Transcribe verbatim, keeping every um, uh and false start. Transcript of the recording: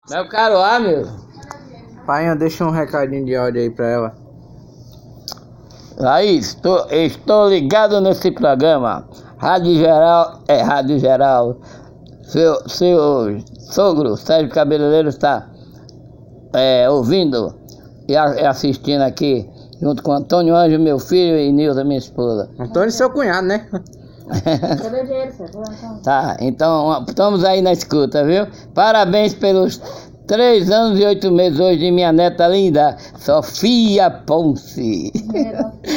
Meu caro amigo. Pai, deixa um recadinho de áudio aí pra ela. Laís, estou, estou ligado nesse programa. Rádio Geral, é Rádio Geral. Seu, seu sogro, Sérgio Cabeleireiro, está é, ouvindo e a, assistindo aqui, junto com Antônio Anjo, meu filho, e Nilza, minha esposa. Antônio, seu cunhado, né? Tá, então estamos aí na escuta, viu? Parabéns pelos três anos e oito meses hoje de minha neta linda, Sofia Ponce.